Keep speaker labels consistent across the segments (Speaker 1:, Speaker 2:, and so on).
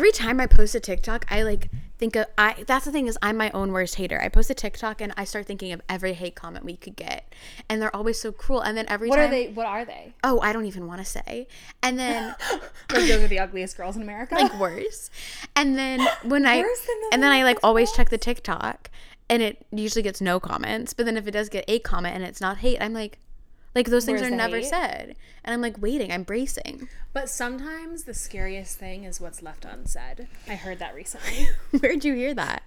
Speaker 1: Every time I post a TikTok, I like think of that's the thing is I'm my own worst hater. I post a TikTok and I start thinking of every hate comment we could get, and they're always so cruel. And then every time,
Speaker 2: What are they?
Speaker 1: Oh, I don't even want to say. And then
Speaker 2: Like those are the ugliest girls in America.
Speaker 1: like worse. And then when
Speaker 2: Worse than the
Speaker 1: and then I like
Speaker 2: ugliest
Speaker 1: always
Speaker 2: girls?
Speaker 1: check the TikTok, and it usually gets no comments. But then if it does get a comment and it's not hate, I'm like those things
Speaker 2: Where's
Speaker 1: are
Speaker 2: the
Speaker 1: never
Speaker 2: hate?
Speaker 1: said. And I'm like waiting, I'm bracing.
Speaker 2: But sometimes the scariest thing is what's left unsaid. I heard that recently.
Speaker 1: Where'd you hear that?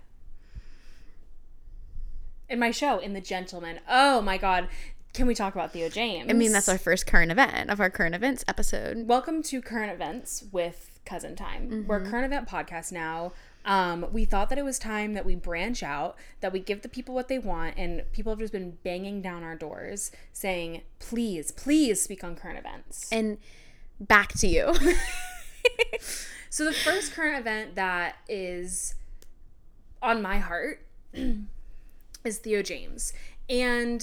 Speaker 2: In my show, in The Gentleman. Oh my God. Can we talk about Theo James?
Speaker 1: I mean, that's our first current event of our current events episode.
Speaker 2: Welcome to Current Events with Cousin Time.
Speaker 1: Mm-hmm.
Speaker 2: We're a current event podcast now. We thought that it was time that we branch out, that we give the people what they want, and people have just been banging down our doors saying, please, please speak on current events.
Speaker 1: And back to you.
Speaker 2: So the first current event that is on my heart is Theo James. And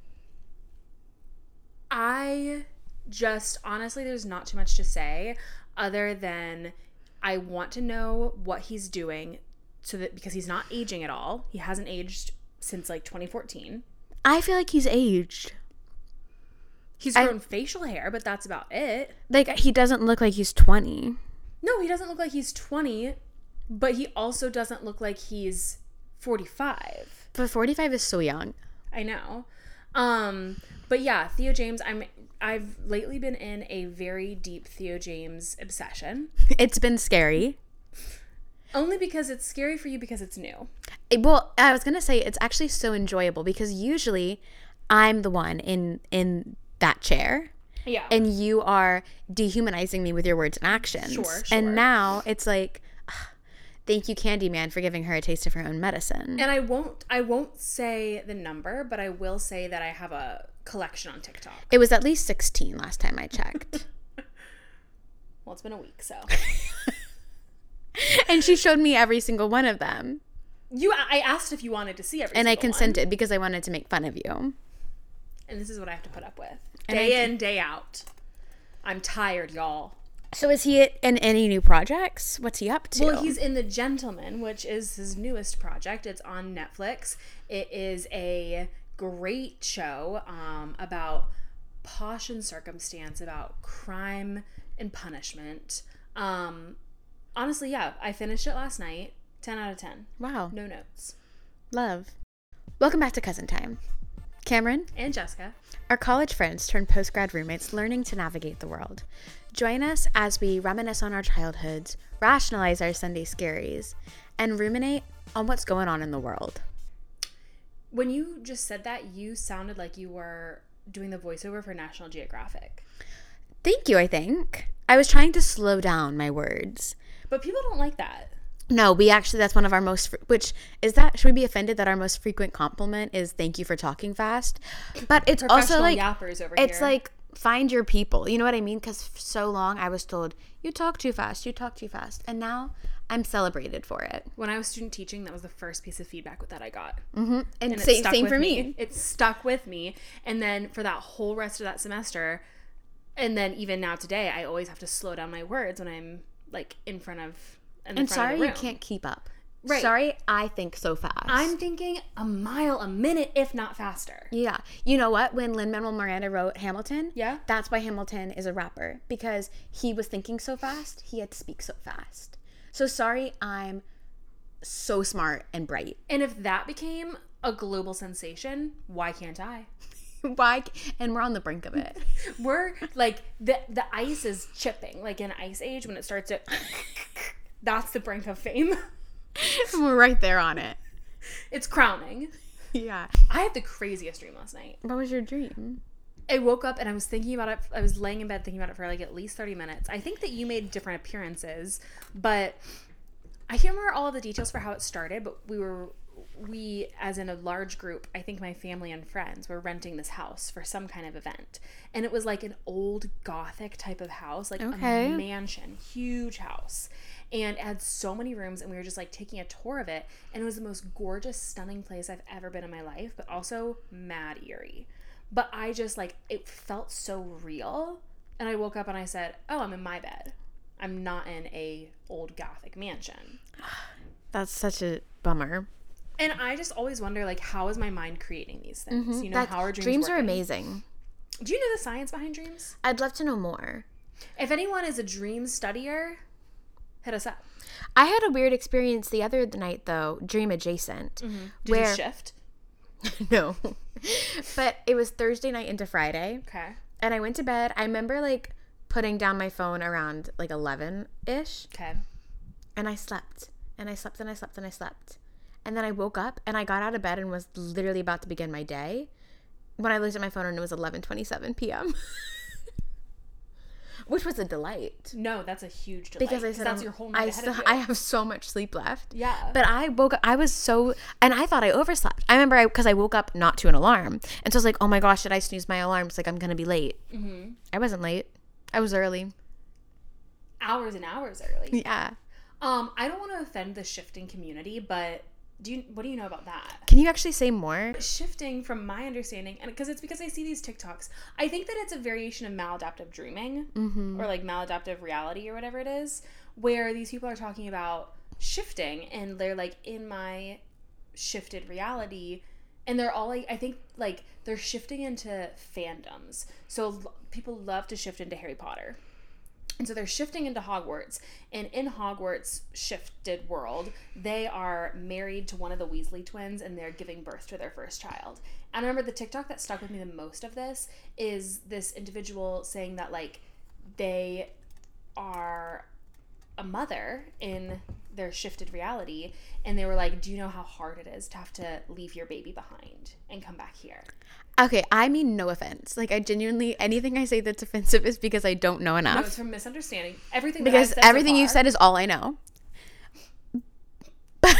Speaker 2: I just, honestly, there's not too much to say other than I want to know what he's doing so that, because he's not aging at all. He hasn't aged since like 2014.
Speaker 1: I feel like he's aged.
Speaker 2: He's grown facial hair, but that's about it.
Speaker 1: Like, he doesn't look like he's 20.
Speaker 2: No, he doesn't look like he's 20, but he also doesn't look like he's 45.
Speaker 1: But 45 is so young.
Speaker 2: I know. But yeah, Theo James, I've lately been in a very deep Theo James obsession.
Speaker 1: It's been scary.
Speaker 2: Only because it's scary for you because it's new.
Speaker 1: Well, I was going to say it's actually so enjoyable because usually I'm the one in that chair.
Speaker 2: Yeah.
Speaker 1: And you are dehumanizing me with your words and actions.
Speaker 2: Sure.
Speaker 1: And now it's like, thank you, Candyman, for giving her a taste of her own medicine.
Speaker 2: And I won't say the number, but I will say that I have a collection on TikTok.
Speaker 1: It was at least 16 last time I checked.
Speaker 2: Well, it's been a week, so.
Speaker 1: And she showed me every single one of them.
Speaker 2: I asked if you wanted to see every
Speaker 1: And I
Speaker 2: single one.
Speaker 1: consented because I wanted to make fun of you.
Speaker 2: And this is what I have to put up with.
Speaker 1: And
Speaker 2: Day in, day out. I'm tired, y'all.
Speaker 1: So is he in any new projects? What's he up to?
Speaker 2: Well, he's in The Gentleman, which is his newest project. It's on Netflix. It is a great show about posh and circumstance, about crime and punishment. Honestly, yeah, I finished it last night. 10 out of 10.
Speaker 1: Wow.
Speaker 2: No notes.
Speaker 1: Love. Welcome back to Cousin Time. Cameron
Speaker 2: And Jessica.
Speaker 1: are college friends turned post-grad roommates learning to navigate the world. Join us as we reminisce on our childhoods, rationalize our Sunday scaries, and ruminate on what's going on in the world.
Speaker 2: When you just said that, you sounded like you were doing the voiceover for National Geographic.
Speaker 1: Thank you, I think. I was trying to slow down my words.
Speaker 2: But people don't like that.
Speaker 1: No, that's one of our most, should we be offended that our most frequent compliment is thank you for talking fast? But it's also
Speaker 2: Professional
Speaker 1: like,
Speaker 2: yappers over
Speaker 1: it's
Speaker 2: here.
Speaker 1: like, find your people. You know what I mean? Because for so long I was told, you talk too fast. And now I'm celebrated for it.
Speaker 2: When I was student teaching, that was the first piece of feedback that I got.
Speaker 1: Mm-hmm. And
Speaker 2: it
Speaker 1: same
Speaker 2: stuck with
Speaker 1: for me.
Speaker 2: It stuck with me. And then for that whole rest of that semester, and then even now today, I always have to slow down my words when I'm like in front of
Speaker 1: And sorry
Speaker 2: the
Speaker 1: you
Speaker 2: room.
Speaker 1: can't keep up.
Speaker 2: Right.
Speaker 1: Sorry, I think so fast.
Speaker 2: I'm thinking a mile a minute, if not faster.
Speaker 1: Yeah. You know what? When Lin-Manuel Miranda wrote Hamilton,
Speaker 2: Yeah.
Speaker 1: that's why Hamilton is a rapper. Because he was thinking so fast, he had to speak so fast. So sorry, I'm so smart and bright.
Speaker 2: And if that became a global sensation, why can't I?
Speaker 1: Why? And we're on the brink of it.
Speaker 2: We're like, the ice is chipping. Like in Ice Age, when it starts to... That's the brink of fame.
Speaker 1: We're right there on it.
Speaker 2: It's crowning.
Speaker 1: Yeah.
Speaker 2: I had the craziest dream last night.
Speaker 1: What was your dream?
Speaker 2: I woke up and I was thinking about it. I was laying in bed thinking about it for like at least 30 minutes. I think that you made different appearances, but I can't remember all of the details for how it started, but we as in a large group, I think my family and friends were renting this house for some kind of event. And it was like an old Gothic type of house, like
Speaker 1: Okay.
Speaker 2: a mansion, huge house. And it had so many rooms, and we were just like taking a tour of it. And it was the most gorgeous, stunning place I've ever been in my life, but also mad eerie. But I just like, it felt so real. And I woke up and I said, oh, I'm in my bed. I'm not in a old Gothic mansion.
Speaker 1: That's such a bummer.
Speaker 2: And I just always wonder, like, how is my mind creating these things? You know, how are dreams
Speaker 1: Dreams
Speaker 2: working?
Speaker 1: are amazing.
Speaker 2: Do you know the science behind dreams?
Speaker 1: I'd love to know more.
Speaker 2: If anyone is a dream studier, hit us up.
Speaker 1: I had a weird experience the other night, though, dream adjacent.
Speaker 2: Did you shift?
Speaker 1: No. But it was Thursday night into Friday.
Speaker 2: Okay.
Speaker 1: And I went to bed. I remember, like, putting down my phone around, like, 11-ish.
Speaker 2: Okay.
Speaker 1: And I slept. And I slept and I slept and I slept. And then I woke up and I got out of bed and was literally about to begin my day when I looked at my phone and it was 11:27 p.m. Which was a delight.
Speaker 2: No, that's a huge delight.
Speaker 1: Because I said,
Speaker 2: that's your whole night ahead of you.
Speaker 1: I have so much sleep left.
Speaker 2: Yeah.
Speaker 1: But I woke up, I was so, and I thought I overslept. I remember because I woke up not to an alarm. And so I was like, oh my gosh, did I snooze my alarm? It's like, I'm going to be late. Mm-hmm. I wasn't late. I was early.
Speaker 2: Hours and hours early.
Speaker 1: Yeah.
Speaker 2: I don't want to offend the shifting community, but what do you know about that?
Speaker 1: Can you actually say more?
Speaker 2: Shifting, from my understanding, and because I see these TikToks, I think that it's a variation of maladaptive dreaming, or like maladaptive reality, or whatever it is, where these people are talking about shifting, and they're like, in my shifted reality, and they're all like, I think like they're shifting into fandoms. So people love to shift into Harry Potter. And so they're shifting into Hogwarts, and in Hogwarts' shifted world, they are married to one of the Weasley twins, and they're giving birth to their first child. And I remember the TikTok that stuck with me the most of this is this individual saying that, like, they are a mother in their shifted reality, and they were like, do you know how hard it is to have to leave your baby behind and come back here?
Speaker 1: Okay, I mean no offense. Like, I genuinely, anything I say that's offensive is because I don't know enough.
Speaker 2: No, it's from misunderstanding. Everything that
Speaker 1: because
Speaker 2: I've said
Speaker 1: everything
Speaker 2: so
Speaker 1: you've
Speaker 2: far,
Speaker 1: said is all I know. But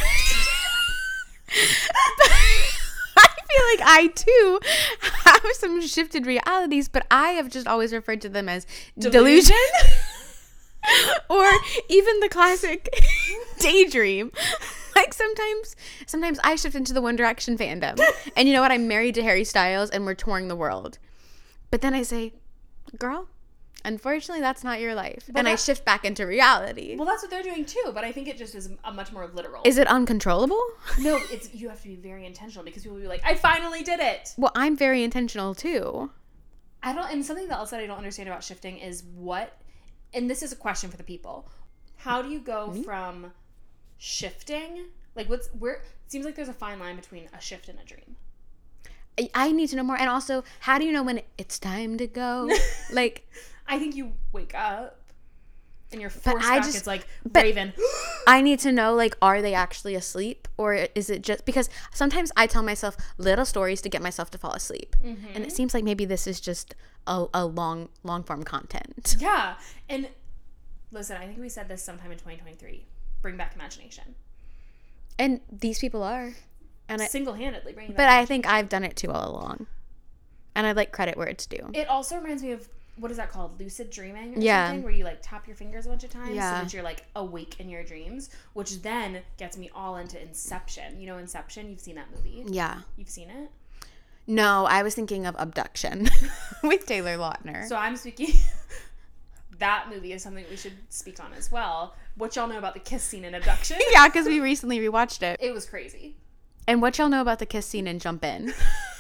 Speaker 1: I feel like I too have some shifted realities, but I have just always referred to them as delusion. Or even the classic daydream. Like sometimes I shift into the One Direction fandom. And you know what? I'm married to Harry Styles and we're touring the world. But then I say, girl, unfortunately that's not your life. But I shift back into reality.
Speaker 2: Well, that's what they're doing too, but I think it just is a much more literal.
Speaker 1: Is it uncontrollable?
Speaker 2: No, you have to be very intentional, because people will be like, I finally did it.
Speaker 1: Well, I'm very intentional too.
Speaker 2: And something else that I don't understand about shifting is and this is a question for the people. How do you go from shifting? Like, it seems like there's a fine line between a shift and a dream.
Speaker 1: I need to know more. And also, how do you know when it's time to go? Like,
Speaker 2: I think you wake up and you're forced back. It's like Raven.
Speaker 1: I need to know, like, are they actually asleep? Or is it just because sometimes I tell myself little stories to get myself to fall asleep. Mm-hmm. And it seems like maybe this is just a long form content.
Speaker 2: Yeah. And listen, I think we said this sometime in 2023. Bring back imagination.
Speaker 1: And these people are. And
Speaker 2: single-handedly bringing back
Speaker 1: But I think I've done it too all along. And I like credit where it's due.
Speaker 2: It also reminds me of, what is that called? Lucid dreaming or something? Where you like tap your fingers a bunch of times so that you're like awake in your dreams, which then gets me all into Inception. You know Inception? You've seen that movie?
Speaker 1: Yeah.
Speaker 2: You've seen it?
Speaker 1: No, I was thinking of Abduction with Taylor Lautner.
Speaker 2: So I'm speaking... That movie is something we should speak on as well. What y'all know about the kiss scene in Abduction?
Speaker 1: Yeah, because we recently rewatched it.
Speaker 2: It was crazy.
Speaker 1: And what y'all know about the kiss scene in Jump In?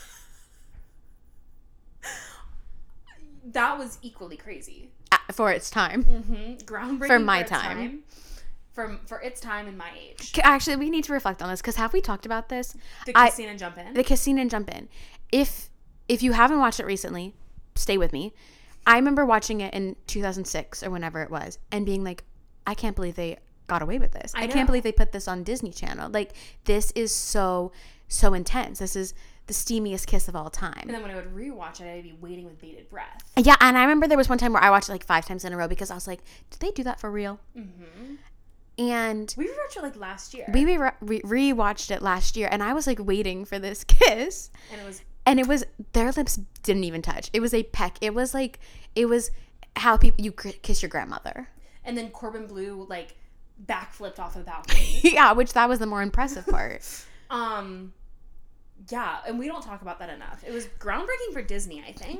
Speaker 2: That was equally crazy.
Speaker 1: For its time.
Speaker 2: Mm-hmm. Groundbreaking
Speaker 1: for my time.
Speaker 2: For its time and my age.
Speaker 1: Actually, we need to reflect on this, because have we talked about this?
Speaker 2: The kiss scene in Jump In?
Speaker 1: The kiss scene in Jump In. If you haven't watched it recently, stay with me. I remember watching it in 2006 or whenever it was and being like, I can't believe they got away with this. I can't believe they put this on Disney Channel. Like, this is so intense. This is the steamiest kiss of all time.
Speaker 2: And then when I would rewatch it, I'd be waiting with bated breath.
Speaker 1: Yeah, and I remember there was one time where I watched it like 5 times in a row because I was like, did they do that for real? Mm-hmm. And
Speaker 2: we rewatched it like last year.
Speaker 1: We rewatched it last year, and I was like waiting for this kiss. And it was, their lips didn't even touch. It was a peck. It was how you kiss your grandmother.
Speaker 2: And then Corbin Bleu, like, backflipped off the balcony.
Speaker 1: Yeah, which that was the more impressive part.
Speaker 2: Yeah, and we don't talk about that enough. It was groundbreaking for Disney, I think.
Speaker 1: But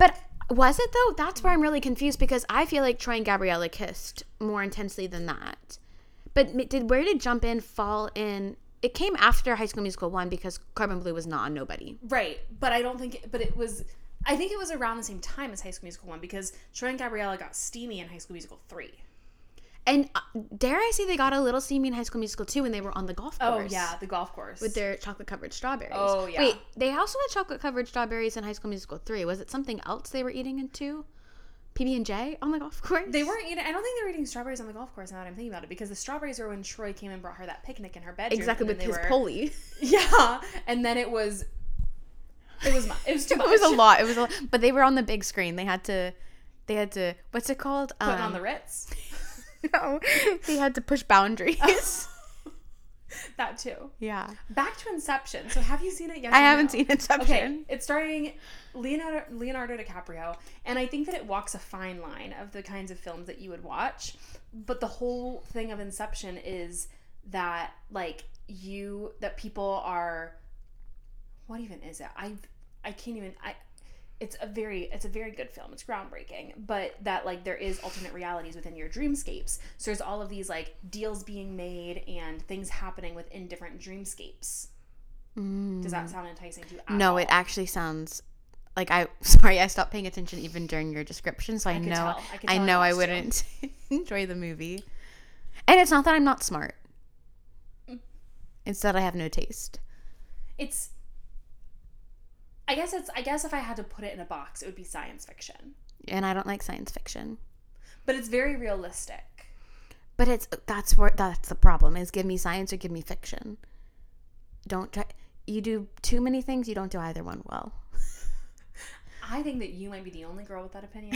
Speaker 1: Was it though? That's where I'm really confused because I feel like Troy and Gabriella kissed more intensely than that. But where did Jump In fall in? It came after High School Musical 1 because Carbon Blue was not a nobody.
Speaker 2: Right. But I don't think... But it was... I think it was around the same time as High School Musical 1 because Troy and Gabriella got steamy in High School Musical 3.
Speaker 1: And dare I say they got a little steamy in High School Musical 2 when they were on the golf course.
Speaker 2: Oh, yeah. The golf course.
Speaker 1: With their chocolate-covered strawberries.
Speaker 2: Oh, yeah.
Speaker 1: Wait, they also had chocolate-covered strawberries in High School Musical 3. Was it something else they were eating in 2? PB&J on the golf course?
Speaker 2: They weren't eating... I don't think they were eating strawberries on the golf course now that I'm thinking about it because the strawberries were when Troy came and brought her that picnic in her bedroom.
Speaker 1: Exactly, with his pulley.
Speaker 2: Yeah. And then it was too much.
Speaker 1: It was a lot. But they were on the big screen. They had to what's it called?
Speaker 2: Putting on the Ritz.
Speaker 1: No, they had to push boundaries.
Speaker 2: That too.
Speaker 1: Yeah.
Speaker 2: Back to Inception. So have you seen it yet?
Speaker 1: I haven't seen Inception.
Speaker 2: Okay, it's starring Leonardo DiCaprio, and I think that it walks a fine line of the kinds of films that you would watch. But the whole thing of Inception is that people are, what even is it? I can't even. It's a very good film. It's groundbreaking, but that there is alternate realities within your dreamscapes. So there's all of these deals being made and things happening within different dreamscapes. Does that sound enticing to you at all?
Speaker 1: It actually sounds like I stopped paying attention even during your description, so I know I wouldn't enjoy the movie. And it's not that I'm not smart. It's that I have no taste.
Speaker 2: I guess if I had to put it in a box, it would be science fiction.
Speaker 1: And I don't like science fiction.
Speaker 2: But it's very realistic.
Speaker 1: But that's the problem is give me science or give me fiction. Don't try. You do too many things, you don't do either one well.
Speaker 2: I think that you might be the only girl with that opinion.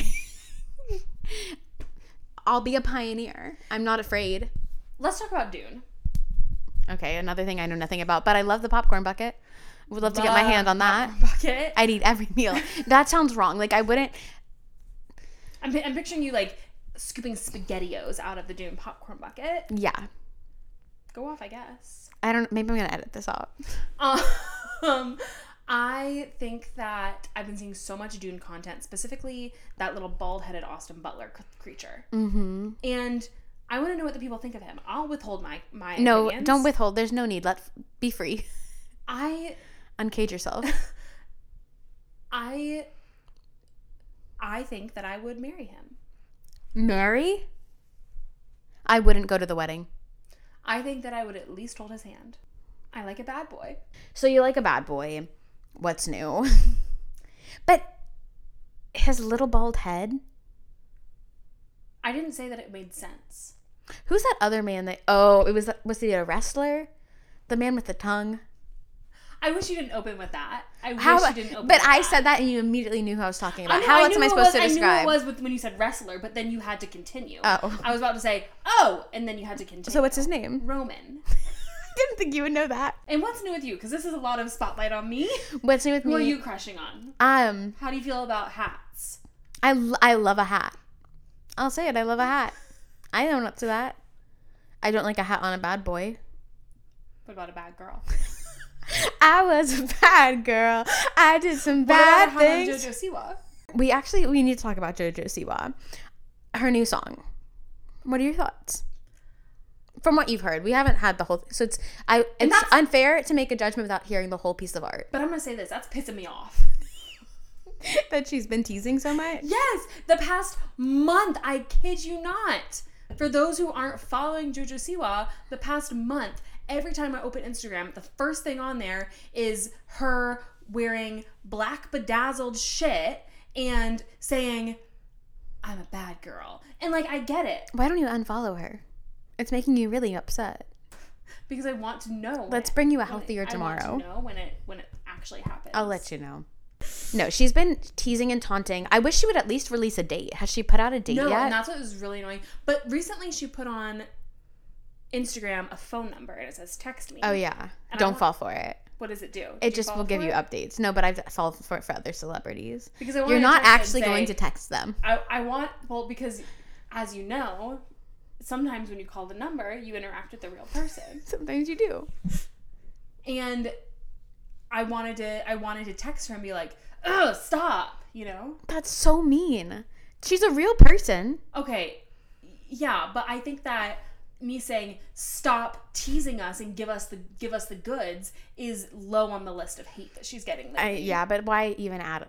Speaker 1: I'll be a pioneer. I'm not afraid.
Speaker 2: Let's talk about Dune.
Speaker 1: Okay, another thing I know nothing about, but I love the popcorn bucket. Would love to get my hand on that.
Speaker 2: Bucket.
Speaker 1: I'd eat every meal. That sounds wrong. I wouldn't.
Speaker 2: I'm picturing you scooping SpaghettiOs out of the Dune popcorn bucket.
Speaker 1: Yeah.
Speaker 2: Go off, I guess.
Speaker 1: I don't. Maybe I'm gonna edit this out.
Speaker 2: I think that I've been seeing so much Dune content, specifically that little bald-headed Austin Butler creature. Mm-hmm. And I want to know what the people think of him. I'll withhold my
Speaker 1: No,
Speaker 2: opinions.
Speaker 1: don't withhold. There's no need. Be free. Uncage yourself.
Speaker 2: I think that I would marry him.
Speaker 1: Marry? I wouldn't go to the wedding.
Speaker 2: I think that I would at least hold his hand. I like a bad boy.
Speaker 1: So you like a bad boy. What's new? But his little bald head?
Speaker 2: I didn't say that it made sense.
Speaker 1: Who's that other man was he a wrestler? The man with the tongue?
Speaker 2: I wish you didn't open with that.
Speaker 1: I said that and you immediately knew who I was talking about. How else am I supposed to describe?
Speaker 2: I knew it was when you said wrestler, but then you had to continue.
Speaker 1: Oh.
Speaker 2: I was about to say, and then you had to continue.
Speaker 1: So what's his name?
Speaker 2: Roman.
Speaker 1: I didn't think you would know that.
Speaker 2: And what's new with you? Because this is a lot of spotlight on me.
Speaker 1: What's new with me?
Speaker 2: Who are you crushing on? How do you feel about hats?
Speaker 1: I love a hat. I'll say it. I love a hat. I own up to that. I don't like a hat on a bad boy.
Speaker 2: What about a bad girl?
Speaker 1: I was a bad girl. I did some bad things.
Speaker 2: JoJo Siwa?
Speaker 1: We need to talk about JoJo Siwa. Her new song. What are your thoughts? From what you've heard, we haven't had the whole thing. So it's unfair to make a judgment without hearing the whole piece of art.
Speaker 2: But I'm going to say this. That's pissing me off.
Speaker 1: That she's been teasing so much?
Speaker 2: Yes. The past month. I kid you not. For those who aren't following JoJo Siwa, the past month, every time I open Instagram, the first thing on there is her wearing black bedazzled shit and saying, I'm a bad girl. And I get it.
Speaker 1: Why don't you unfollow her? It's making you really upset.
Speaker 2: Because I want to know.
Speaker 1: Let's bring you a healthier tomorrow.
Speaker 2: I want to know when it actually happens.
Speaker 1: I'll let you know. No, she's been teasing and taunting. I wish she would at least release a date. Has she put out a date yet?
Speaker 2: No, and that's what was really annoying. But recently she put on Instagram a phone number and it says text me.
Speaker 1: Oh yeah. Don't fall for it.
Speaker 2: What does it do?
Speaker 1: It just will give you updates. No, but I've fallen for it for other celebrities.
Speaker 2: Because
Speaker 1: you're not actually going to text them.
Speaker 2: Because as you know, sometimes when you call the number, you interact with the real person.
Speaker 1: Sometimes you do.
Speaker 2: And I wanted to text her and be like, ugh, stop, you know?
Speaker 1: That's so mean. She's a real person.
Speaker 2: Okay, yeah, but I think that me saying stop teasing us and give us the goods is low on the list of hate that she's getting lately.
Speaker 1: Yeah, but why even add,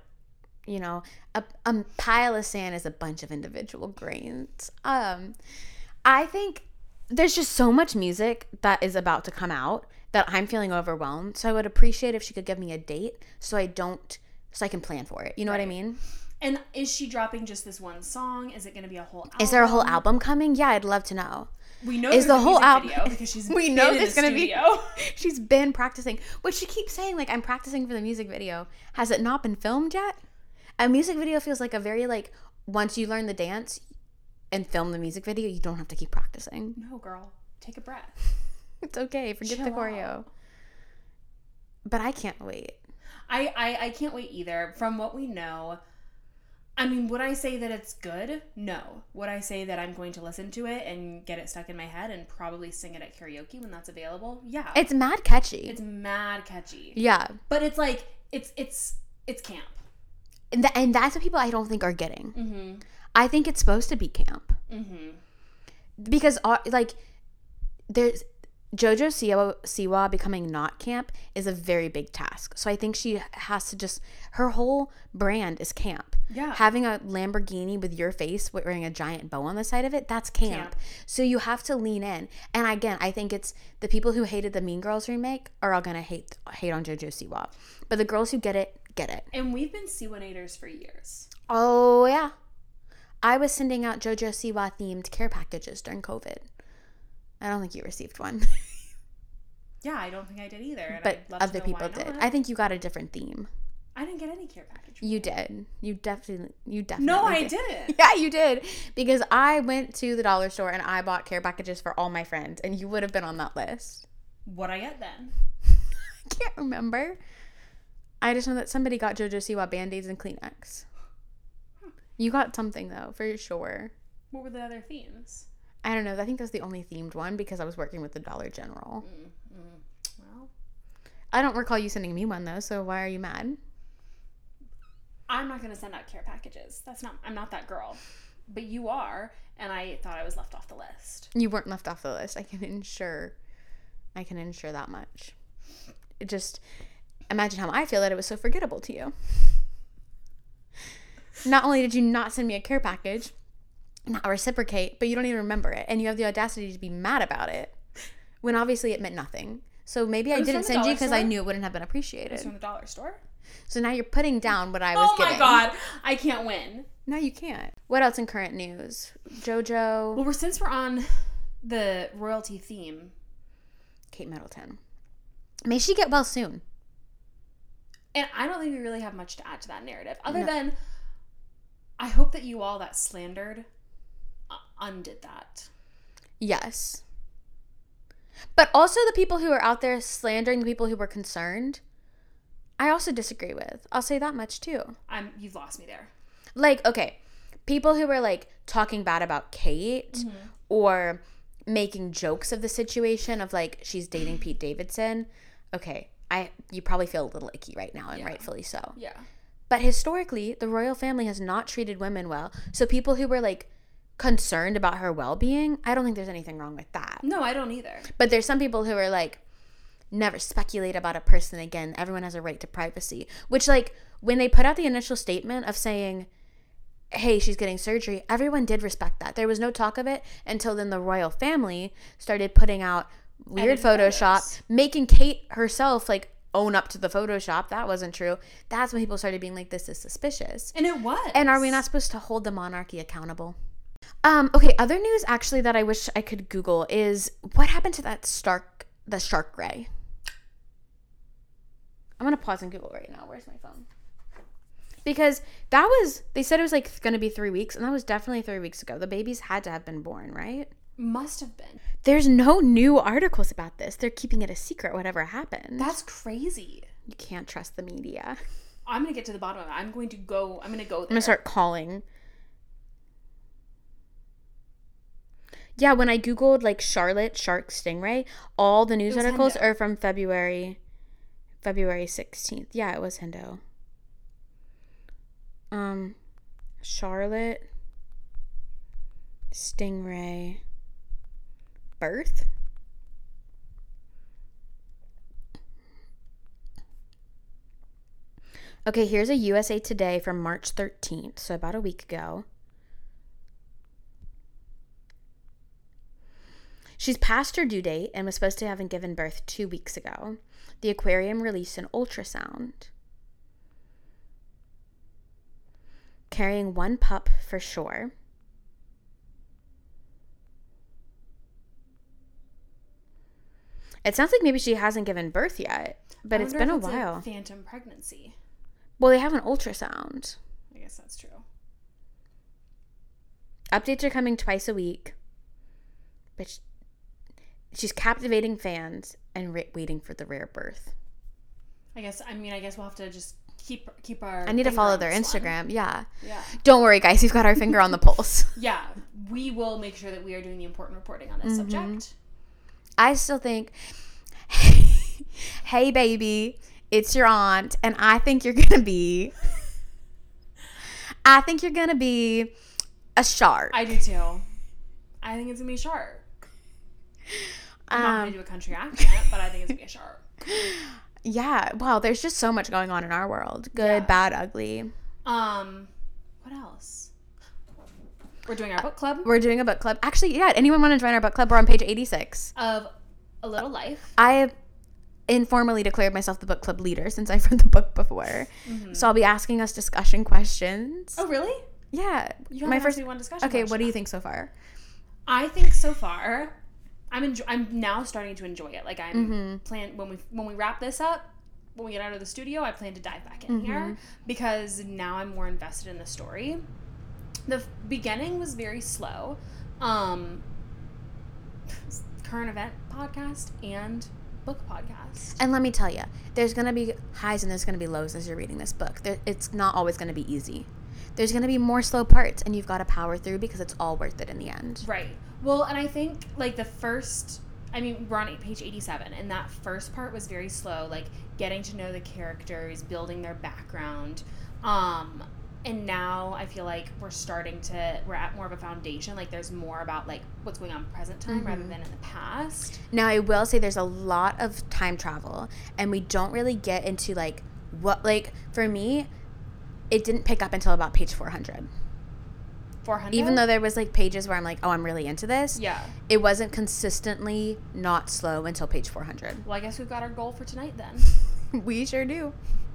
Speaker 1: a pile of sand is a bunch of individual grains. I think there's just so much music that is about to come out that I'm feeling overwhelmed. So I would appreciate if she could give me a date so I can plan for it. You know what I mean?
Speaker 2: And is she dropping just this one song? Is it going to be a whole album?
Speaker 1: Is there a whole album coming? Yeah, I'd love to know.
Speaker 2: We know
Speaker 1: is
Speaker 2: there's
Speaker 1: the whole album
Speaker 2: because she's
Speaker 1: we know there's
Speaker 2: going to
Speaker 1: be she's been practicing. But she keeps saying like I'm practicing for the music video. Has it not been filmed yet? A music video feels like a very like once you learn the dance and film the music video, you don't have to keep practicing.
Speaker 2: No, girl. Take a breath.
Speaker 1: It's okay. Forget the choreo. But I can't wait.
Speaker 2: I can't wait either. From what we know, I mean, would I say that it's good? No. Would I say that I'm going to listen to it and get it stuck in my head and probably sing it at karaoke when that's available? Yeah.
Speaker 1: It's mad catchy.
Speaker 2: It's mad catchy.
Speaker 1: Yeah.
Speaker 2: But it's like, it's camp.
Speaker 1: And that's what people I don't think are getting.
Speaker 2: Mm-hmm.
Speaker 1: I think it's supposed to be camp.
Speaker 2: Mm-hmm.
Speaker 1: Because, like, there's... JoJo Siwa becoming not camp is a very big task. So I think she has to just... Her whole brand is camp.
Speaker 2: Yeah.
Speaker 1: Having a Lamborghini with your face wearing a giant bow on the side of it, that's camp. So you have to lean in. And again, I think it's the people who hated the Mean Girls remake are all going to hate on JoJo Siwa. But the girls who get it, get it.
Speaker 2: And we've been Siwanators for years.
Speaker 1: Oh, yeah. I was sending out JoJo Siwa themed care packages during COVID. I don't think you received one.
Speaker 2: Yeah, I don't think I did either. And
Speaker 1: but other people did. I think you got a different theme.
Speaker 2: I didn't get any care package.
Speaker 1: You did. You definitely
Speaker 2: No, I
Speaker 1: did.
Speaker 2: didn't.
Speaker 1: Yeah, you did. Because I went to the dollar store and I bought care packages for all my friends. And you would have been on that list.
Speaker 2: What'd I get then?
Speaker 1: I can't remember. I just know that somebody got JoJo Siwa Band-Aids and Kleenex. You got something, though, for sure.
Speaker 2: What were the other themes?
Speaker 1: I don't know. I think that's the only themed one because I was working with the Dollar General.
Speaker 2: Well,
Speaker 1: I don't recall you sending me one, though, so why are you mad?
Speaker 2: I'm not going to send out care packages. I'm not that girl. But you are, and I thought I was left off the list.
Speaker 1: You weren't left off the list. I can ensure that much. It just... Imagine how I feel that it was so forgettable to you. Not only did you not send me a care package, not reciprocate, but you don't even remember it. And you have the audacity to be mad about it when obviously it meant nothing. So maybe I didn't send you because I knew it wouldn't have been appreciated.
Speaker 2: It was from the dollar store?
Speaker 1: So now you're putting down what I was giving.
Speaker 2: Oh my God. I can't win.
Speaker 1: No, you can't. What else in current news? JoJo.
Speaker 2: Well, since we're on the royalty theme.
Speaker 1: Kate Middleton. May she get well soon.
Speaker 2: And I don't think we really have much to add to that narrative. Other than, I hope that you all that slandered undid that.
Speaker 1: Yes. But also the people who are out there slandering the people who were concerned, I also disagree with. I'll say that much too.
Speaker 2: You've lost me there.
Speaker 1: Like, okay, people who were like talking bad about Kate or making jokes of the situation of like she's dating Pete Davidson. Okay, you probably feel a little icky right now, and rightfully so.
Speaker 2: Yeah.
Speaker 1: But historically, the royal family has not treated women well. So people who were like concerned about her well-being, I don't think there's anything wrong with that.
Speaker 2: No, I don't either.
Speaker 1: But there's some people who are like, never speculate about a person again. Everyone has a right to privacy. Which, like, when they put out the initial statement of saying, hey, she's getting surgery, everyone did respect that. There was no talk of it until then the royal family started putting out weird Photoshop, making Kate herself, like, own up to the Photoshop. That wasn't true. That's when people started being like, this is suspicious.
Speaker 2: And it was.
Speaker 1: And are we not supposed to hold the monarchy accountable? Okay, other news actually that I wish I could Google is what happened to the shark ray? I'm going to pause and Google right now. Where's my phone? Because they said it was like going to be 3 weeks, and that was definitely 3 weeks ago. The babies had to have been born, right?
Speaker 2: Must have been.
Speaker 1: There's no new articles about this. They're keeping it a secret, whatever happened.
Speaker 2: That's crazy.
Speaker 1: You can't trust the media.
Speaker 2: I'm going to get to the bottom of it. I'm going to go there.
Speaker 1: I'm going to start calling. Yeah, when I Googled like Charlotte shark stingray, all the news articles are from February 16th. Yeah, it was Hendo. Charlotte, Stingray, birth. Okay, here's a USA Today from March 13th, so about a week ago. She's past her due date and was supposed to have given birth 2 weeks ago. The aquarium released an ultrasound. Carrying 1 pup for sure. It sounds like maybe she hasn't given birth yet, but it's been a while.
Speaker 2: A phantom pregnancy.
Speaker 1: Well, they have an ultrasound.
Speaker 2: I guess that's true.
Speaker 1: Updates are coming twice a week. But she's captivating fans and waiting for the rare birth.
Speaker 2: I guess we'll have to just keep our...
Speaker 1: I need to follow their Instagram.
Speaker 2: One.
Speaker 1: Yeah.
Speaker 2: Yeah.
Speaker 1: Don't worry, guys. We've got our finger on the pulse.
Speaker 2: Yeah. We will make sure that we are doing the important reporting on this subject. I
Speaker 1: still think, hey, baby, it's your aunt, and I think you're going to be a shark.
Speaker 2: I do, too. I think it's going to be a shark. I'm not going to do a country accent, but I think it's going to be a shark.
Speaker 1: Yeah. Wow, there's just so much going on in our world. Good, bad, ugly.
Speaker 2: What else? We're doing our book club.
Speaker 1: We're doing a book club. Actually, yeah, anyone want to join our book club? We're on page 86.
Speaker 2: Of A Little Life.
Speaker 1: I have informally declared myself the book club leader since I've read the book before. Mm-hmm. So I'll be asking us discussion questions.
Speaker 2: Oh, really?
Speaker 1: Yeah.
Speaker 2: You haven't asked me one discussion
Speaker 1: Okay,
Speaker 2: question.
Speaker 1: what do you think so far?
Speaker 2: I think so far, I'm now starting to enjoy it. Like I'm plan when we wrap this up, when we get out of the studio, I plan to dive back in here because now I'm more invested in the story. The beginning was very slow. Current event podcast and book podcast.
Speaker 1: And let me tell you, there's going to be highs and there's going to be lows as you're reading this book. It's not always going to be easy. There's going to be more slow parts and you've got to power through because it's all worth it in the end.
Speaker 2: Right. Well, and I think like we're on page 87 and that first part was very slow, like getting to know the characters, building their background. And now I feel like we're at more of a foundation. Like there's more about like what's going on present time rather than in the past.
Speaker 1: Now I will say there's a lot of time travel and we don't really get into like what, like for me, it didn't pick up until about page 400.
Speaker 2: 400?
Speaker 1: Even though there was like pages where I'm like, oh, I'm really into this.
Speaker 2: Yeah.
Speaker 1: It wasn't consistently not slow until page 400.
Speaker 2: Well, I guess we've got our goal for tonight then.
Speaker 1: We sure do.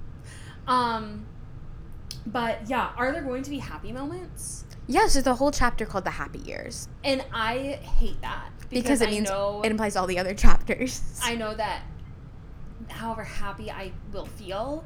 Speaker 2: But yeah, are there going to be happy moments?
Speaker 1: Yes, there's a whole chapter called The Happy Years.
Speaker 2: And I hate that.
Speaker 1: Because it means it implies all the other chapters.
Speaker 2: I know that however happy I will feel,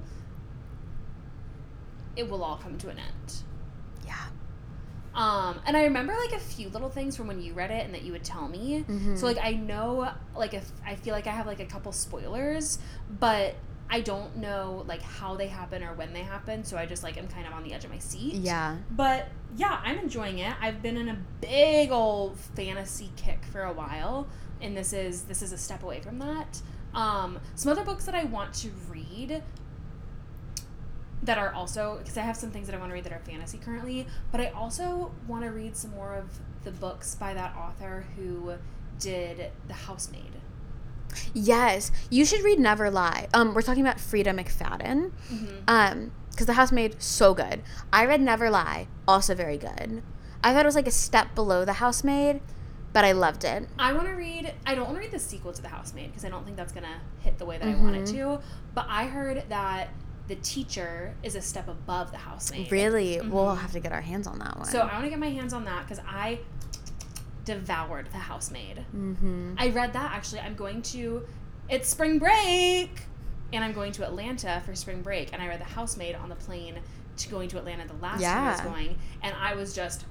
Speaker 2: it will all come to an end.
Speaker 1: Yeah.
Speaker 2: And I remember like a few little things from when you read it and that you would tell me. Mm-hmm. So like I know like if I feel like I have like a couple spoilers, but I don't know like how they happen or when they happen, so I just like am kind of on the edge of my seat.
Speaker 1: Yeah.
Speaker 2: But yeah, I'm enjoying it. I've been in a big old fantasy kick for a while, and this is a step away from that. Some other books that I want to read that are also, because I have some things that I want to read that are fantasy currently, but I also want to read some more of the books by that author who did The Housemaid.
Speaker 1: Yes, you should read Never Lie. We're talking about Frida McFadden. Because The Housemaid, so good. I read Never Lie, also very good. I thought it was like a step below The Housemaid, but I loved it.
Speaker 2: I don't want to read the sequel to The Housemaid because I don't think that's going to hit the way that I want it to. But I heard that The Teacher is a step above The Housemaid.
Speaker 1: Really? We'll have to get our hands on that one.
Speaker 2: So I want to get my hands on that because I devoured The Housemaid. I read that actually. It's spring break, and I'm going to Atlanta for spring break, and I read The Housemaid on the plane going to Atlanta the last time I was going, and I was just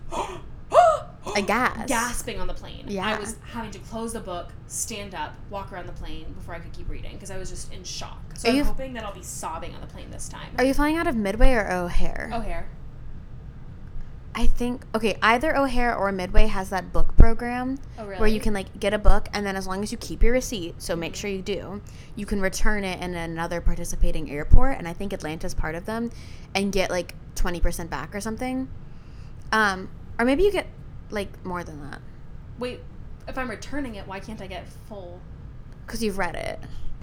Speaker 2: gasping on the plane.
Speaker 1: Yeah.
Speaker 2: I was having to close the book, stand up, walk around the plane before I could keep reading because I was just in shock. So I'm hoping that I'll be sobbing on the plane this time.
Speaker 1: Are you flying out of Midway or O'Hare?
Speaker 2: O'Hare.
Speaker 1: I think, okay, either O'Hare or Midway has that book program.
Speaker 2: Oh, really?
Speaker 1: Where you can, like, get a book, and then as long as you keep your receipt, so make sure you do, you can return it in another participating airport, and I think Atlanta's part of them, and get, like, 20% back or something. Or maybe you get, like, more than that.
Speaker 2: Wait, if I'm returning it, why can't I get full?
Speaker 1: Because you've read it.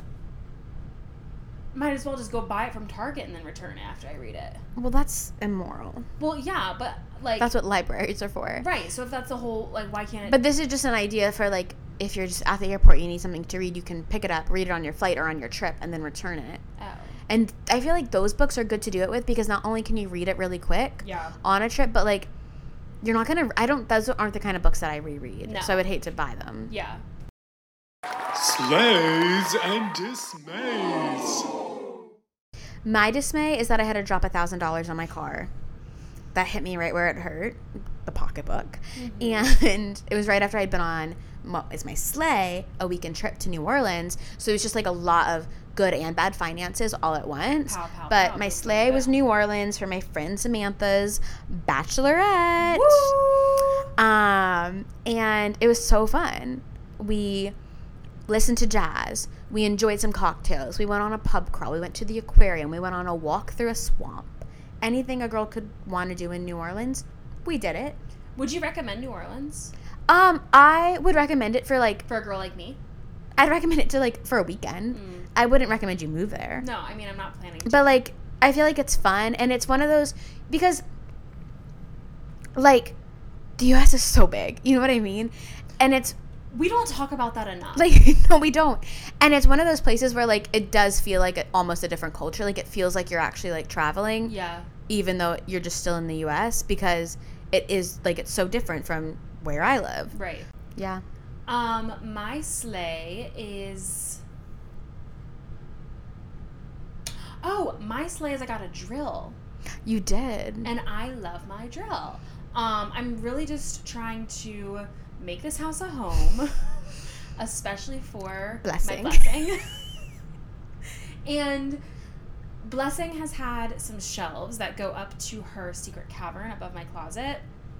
Speaker 2: Might as well just go buy it from Target and then return it after I read it.
Speaker 1: Well, that's immoral.
Speaker 2: Well, yeah, but, like...
Speaker 1: That's what libraries are for.
Speaker 2: Right, so if that's the whole, like, why can't it...
Speaker 1: But this is just an idea for, like, if you're just at the airport, you need something to read, you can pick it up, read it on your flight or on your trip, and then return it.
Speaker 2: Oh.
Speaker 1: And I feel like those books are good to do it with, because not only can you read it really quick on a trip, but, like, you're not going to... those aren't the kind of books that I reread.
Speaker 2: No.
Speaker 1: So I would hate to buy them.
Speaker 2: Yeah.
Speaker 3: Slays and dismays.
Speaker 1: My dismay is that I had to drop $1,000 on my car. That hit me right where it hurt, the pocketbook. And it was right after I'd been on, it's my sleigh, a weekend trip to New Orleans. So it was just like a lot of good and bad finances all at once. But my sleigh was New Orleans for my friend Samantha's bachelorette.
Speaker 2: Woo!
Speaker 1: And it was so fun. We listened to jazz. We enjoyed some cocktails. We went on a pub crawl. We went to the aquarium. We went on a walk through a swamp. Anything a girl could want to do in New Orleans, we did it.
Speaker 2: Would you recommend New Orleans?
Speaker 1: I would recommend it for, like...
Speaker 2: For a girl like me?
Speaker 1: I'd recommend it to, like, for a weekend. I wouldn't recommend you move there.
Speaker 2: No, I mean, I'm not planning to.
Speaker 1: But, like, I feel like it's fun. And it's one of those... Because, like, the U.S. is so big. You know what I mean? And it's...
Speaker 2: We don't talk about that enough.
Speaker 1: Like, no, we don't. And it's one of those places where, like, it does feel like almost a different culture. Like, it feels like you're actually, like, traveling.
Speaker 2: Yeah.
Speaker 1: Even though you're just still in the U.S. because it is, like, it's so different from where I live.
Speaker 2: Right.
Speaker 1: Yeah.
Speaker 2: My sleigh is... Oh, my sleigh is I got a drill.
Speaker 1: You did.
Speaker 2: And I love my drill. I'm really just trying to make this house a home, especially for
Speaker 1: Blessing.
Speaker 2: my Blessing. And Blessing has had some shelves that go up to her secret cavern above my closet.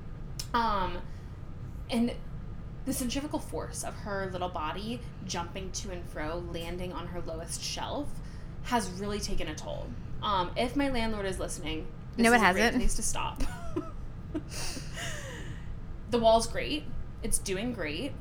Speaker 2: And the centrifugal force of her little body jumping to and fro, landing on her lowest shelf, has really taken a toll. If my landlord is listening, this
Speaker 1: no, it
Speaker 2: is a
Speaker 1: hasn't.
Speaker 2: great place to stop. The wall's great. It's doing great.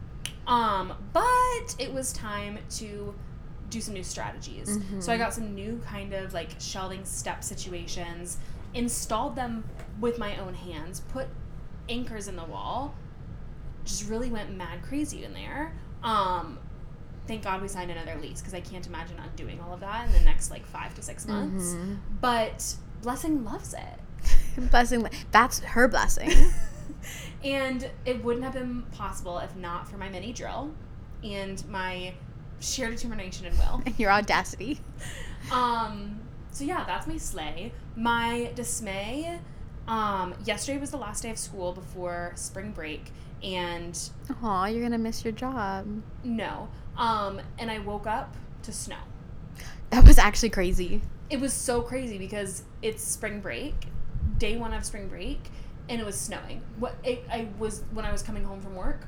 Speaker 2: But it was time to do some new strategies.
Speaker 1: Mm-hmm.
Speaker 2: So I got some new kind of like shelving step situations, installed them with my own hands, put anchors in the wall, just really went mad crazy in there. Thank God we signed another lease because I can't imagine undoing all of that in the next like 5 to 6 months.
Speaker 1: Mm-hmm.
Speaker 2: But Blessing loves it.
Speaker 1: Blessing. That's her blessing.
Speaker 2: And it wouldn't have been possible if not for my mini drill and my sheer determination and will.
Speaker 1: And your audacity.
Speaker 2: So yeah, that's my sleigh. My dismay, yesterday was the last day of school before spring break, and
Speaker 1: Aw, you're gonna miss your job.
Speaker 2: no. And I woke up to snow.
Speaker 1: That was actually crazy.
Speaker 2: It was so crazy because it's spring break, day 1 of spring break, and it was snowing. When I was coming home from work.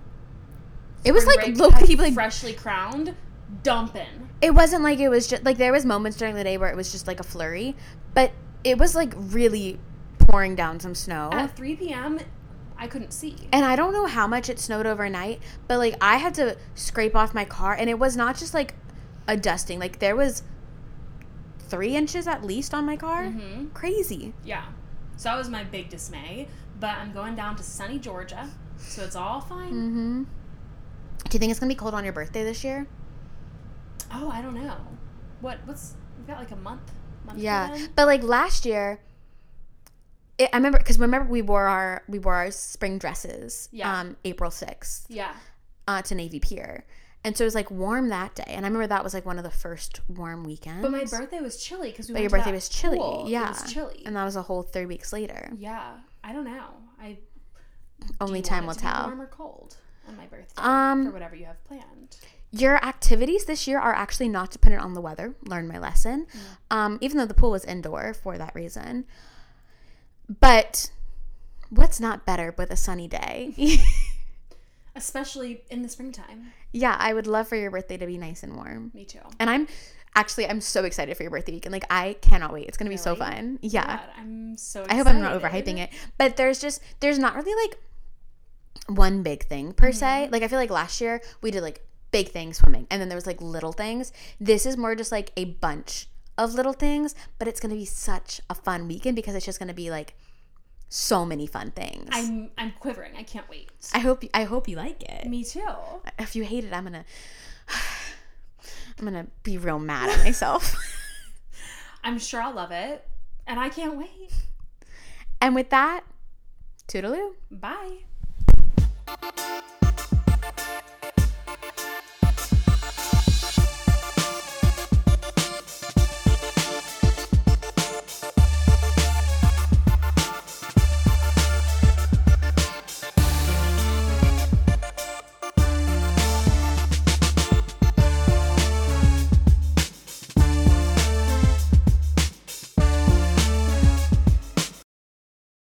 Speaker 1: It was
Speaker 2: spring
Speaker 1: like
Speaker 2: break
Speaker 1: low-key,
Speaker 2: had
Speaker 1: like
Speaker 2: freshly crowned, dumping.
Speaker 1: it wasn't like it was just like there was moments during the day where it was just like a flurry, but it was like really pouring down some snow.
Speaker 2: At 3 p.m., I couldn't see.
Speaker 1: And I don't know how much it snowed overnight, but like I had to scrape off my car, and it was not just like a dusting. Like there was 3 inches at least on my car.
Speaker 2: Mm-hmm.
Speaker 1: Crazy.
Speaker 2: Yeah. So that was my big dismay. But I'm going down to sunny Georgia, so it's all fine.
Speaker 1: Mm-hmm. Do you think it's gonna be cold on your birthday this year?
Speaker 2: Oh, I don't know. We've got like a month
Speaker 1: Yeah,
Speaker 2: till then?
Speaker 1: but like last year, I remember we wore our spring dresses.
Speaker 2: Yeah.
Speaker 1: April 6th.
Speaker 2: Yeah.
Speaker 1: To Navy Pier, and so it was like warm that day, and I remember that was like one of the first warm weekends.
Speaker 2: But my birthday was chilly because we
Speaker 1: But
Speaker 2: went
Speaker 1: your
Speaker 2: to
Speaker 1: birthday
Speaker 2: that
Speaker 1: was chilly.
Speaker 2: pool.
Speaker 1: Yeah,
Speaker 2: It was chilly.
Speaker 1: and that was a whole 3 weeks later.
Speaker 2: Yeah. I don't know.
Speaker 1: Only
Speaker 2: Do you
Speaker 1: time will
Speaker 2: want it to be
Speaker 1: tell.
Speaker 2: warm or cold on my birthday for whatever you have planned.
Speaker 1: Your activities this year are actually not dependent on the weather. Learn my lesson. Even though the pool was indoor for that reason. But What's not better with a sunny day?
Speaker 2: Especially in the springtime.
Speaker 1: Yeah, I would love for your birthday to be nice and warm.
Speaker 2: Me too.
Speaker 1: And I'm so excited for your birthday weekend. Like, I cannot wait. It's going to be so fun. Yeah.
Speaker 2: God, I'm so excited.
Speaker 1: I hope I'm not overhyping it. But there's not really like one big thing per se. Like, I feel like last year we did like big things, swimming, and then there was like little things. This is more just like a bunch of little things, but it's going to be such a fun weekend because it's just going to be like so many fun things.
Speaker 2: I'm quivering. I can't wait.
Speaker 1: I hope you like it.
Speaker 2: Me too.
Speaker 1: If you hate it, I'm gonna be real mad at myself.
Speaker 2: I'm sure I'll love it, and I can't wait.
Speaker 1: And with that, toodaloo.
Speaker 2: Bye.